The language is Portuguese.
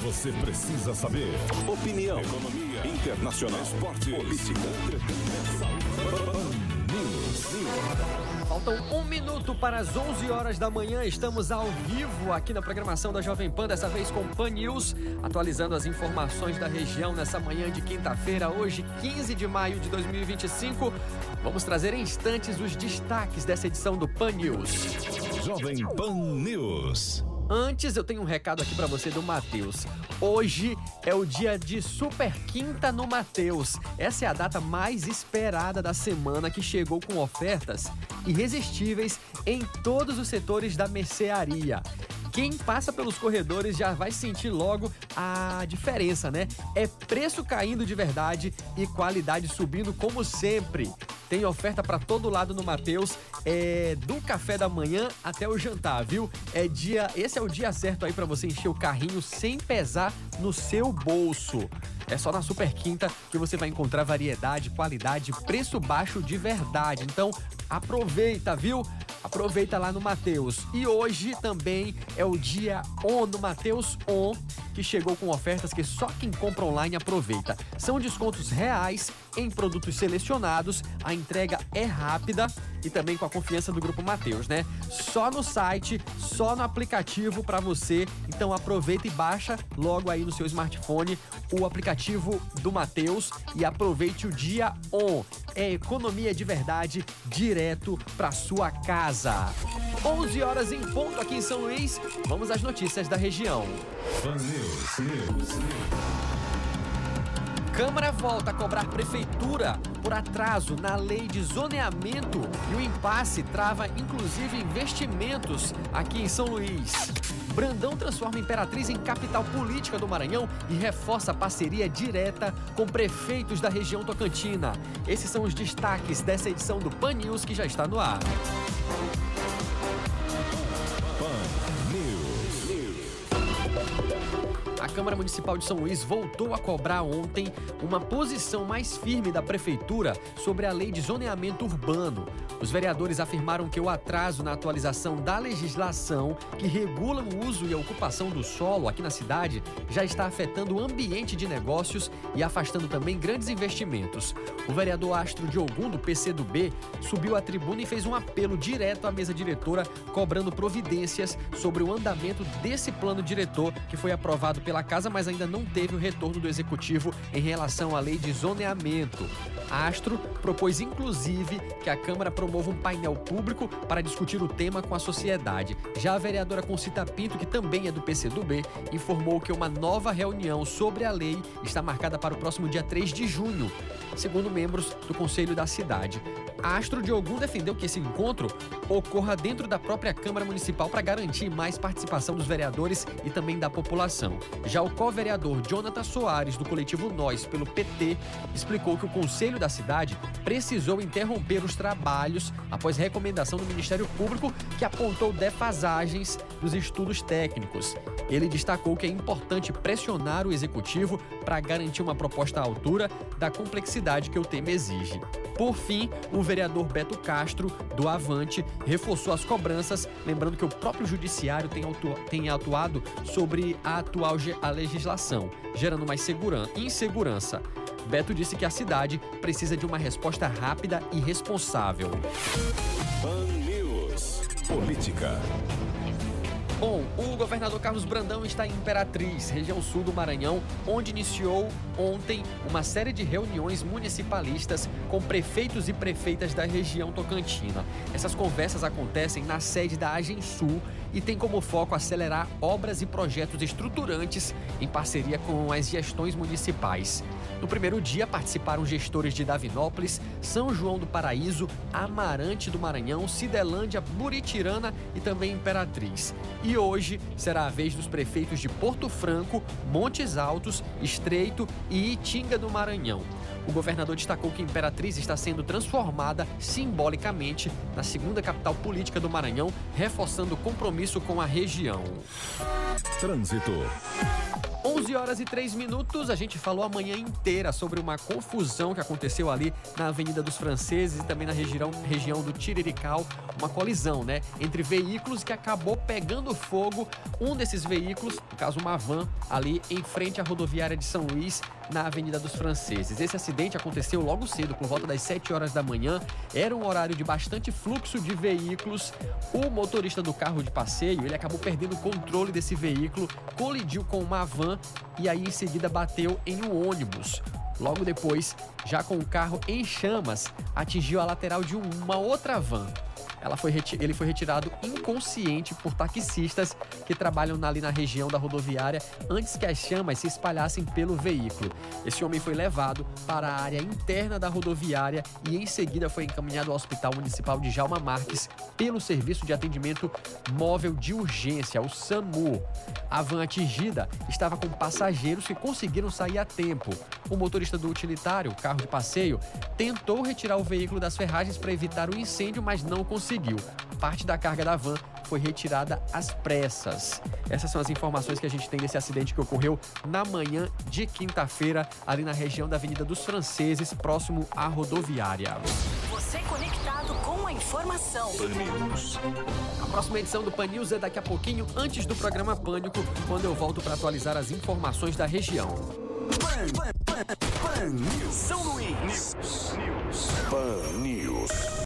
você precisa saber. Opinião, economia, internacional, esporte, política, Faltam 1 minuto para as 11 horas da manhã. Estamos ao vivo aqui na programação da Jovem Pan, dessa vez com Pan News, atualizando as informações da região nessa manhã de quinta-feira, hoje 15 de maio de 2025. Vamos trazer em instantes os destaques dessa edição do Pan News. Jovem Pan News. Antes, eu tenho um recado aqui para você do Mateus. Hoje é o dia de Super Quinta no Mateus. Essa é a data mais esperada da semana, que chegou com ofertas irresistíveis em todos os setores da mercearia. Quem passa pelos corredores já vai sentir logo a diferença, né? É preço caindo de verdade e qualidade subindo como sempre. Tem oferta para todo lado no Mateus, do café da manhã até o jantar, viu? Esse é o dia certo aí para você encher o carrinho sem pesar no seu bolso. É só na Super Quinta que você vai encontrar variedade, qualidade, preço baixo de verdade. Então, aproveita, viu? Aproveita lá no Mateus. E hoje também é o dia ON no Mateus ON, que chegou com ofertas que só quem compra online aproveita. São descontos reais em produtos selecionados, a entrega é rápida e também com a confiança do Grupo Mateus, né? Só no site, só no aplicativo para você. Então aproveita e baixa logo aí no seu smartphone o aplicativo do Mateus e aproveite o dia ON. É economia de verdade direto para sua casa. 11 horas em ponto aqui em São Luís. Vamos às notícias da região. Pan News. Câmara volta a cobrar prefeitura por atraso na lei de zoneamento e o impasse trava inclusive investimentos aqui em São Luís. Brandão transforma Imperatriz em capital política do Maranhão e reforça a parceria direta com prefeitos da região tocantina. Esses são os destaques dessa edição do Pan News que já está no ar. A Câmara Municipal de São Luís voltou a cobrar ontem uma posição mais firme da Prefeitura sobre a lei de zoneamento urbano. Os vereadores afirmaram que o atraso na atualização da legislação que regula o uso e a ocupação do solo aqui na cidade já está afetando o ambiente de negócios e afastando também grandes investimentos. O vereador Astro Diogun, do PCdoB, subiu à tribuna e fez um apelo direto à mesa diretora, cobrando providências sobre o andamento desse plano diretor que foi aprovado pela Casa, mas ainda não teve o retorno do Executivo em relação à lei de zoneamento. Astro propôs, inclusive, que a Câmara promova um painel público para discutir o tema com a sociedade. Já a vereadora Concita Pinto, que também é do PCdoB, informou que uma nova reunião sobre a lei está marcada para o próximo dia 3 de junho, segundo membros do Conselho da cidade. Astro Diogun defendeu que esse encontro ocorra dentro da própria Câmara Municipal para garantir mais participação dos vereadores e também da população. Já o co-vereador Jonathan Soares, do coletivo Nós, pelo PT, explicou que o Conselho da cidade precisou interromper os trabalhos após recomendação do Ministério Público, que apontou defasagens nos estudos técnicos. Ele destacou que é importante pressionar o Executivo para garantir uma proposta à altura da complexidade que o tema exige. Por fim, o vereador Beto Castro, do Avante, reforçou as cobranças, lembrando que o próprio Judiciário tem atuado sobre a atual legislação, gerando mais insegurança. Beto disse que a cidade precisa de uma resposta rápida e responsável. Pan News. Política. Bom, o governador Carlos Brandão está em Imperatriz, região sul do Maranhão, onde iniciou ontem uma série de reuniões municipalistas com prefeitos e prefeitas da região tocantina. Essas conversas acontecem na sede da Agensul e tem como foco acelerar obras e projetos estruturantes em parceria com as gestões municipais. No primeiro dia participaram gestores de Davinópolis, São João do Paraíso, Amarante do Maranhão, Cidelândia, Buritirana e também Imperatriz. E hoje será a vez dos prefeitos de Porto Franco, Montes Altos, Estreito e Itinga do Maranhão. O governador destacou que Imperatriz está sendo transformada simbolicamente na segunda capital política do Maranhão, reforçando o compromisso com a região. Trânsito. 11h03, a gente falou a manhã inteira sobre uma confusão que aconteceu ali na Avenida dos Franceses e também na região do Tirirical, uma colisão, né, entre veículos que acabou pegando fogo. Um desses veículos, no caso uma van, ali em frente à rodoviária de São Luís, na Avenida dos Franceses. Esse acidente aconteceu logo cedo, por volta das 7 horas da manhã. Era um horário de bastante fluxo de veículos. O motorista do carro de passeio, ele acabou perdendo o controle desse veículo, colidiu com uma van e aí em seguida bateu em um ônibus. Logo depois, já com o carro em chamas, atingiu a lateral de uma outra van. Ele foi retirado inconsciente por taxistas que trabalham ali na região da rodoviária antes que as chamas se espalhassem pelo veículo. Esse homem foi levado para a área interna da rodoviária e em seguida foi encaminhado ao Hospital Municipal de Djalma Marques pelo Serviço de Atendimento Móvel de Urgência, o SAMU. A van atingida estava com passageiros que conseguiram sair a tempo. O motorista do utilitário, carro de passeio, tentou retirar o veículo das ferragens para evitar o incêndio, mas não conseguiu. Parte da carga da van foi retirada às pressas. Essas são as informações que a gente tem desse acidente que ocorreu na manhã de quinta-feira, ali na região da Avenida dos Franceses, próximo à rodoviária. Você conectado com a informação. A próxima edição do Pan News é daqui a pouquinho, antes do programa Pânico, quando eu volto para atualizar as informações da região. Pan News. São Luís. Pan News.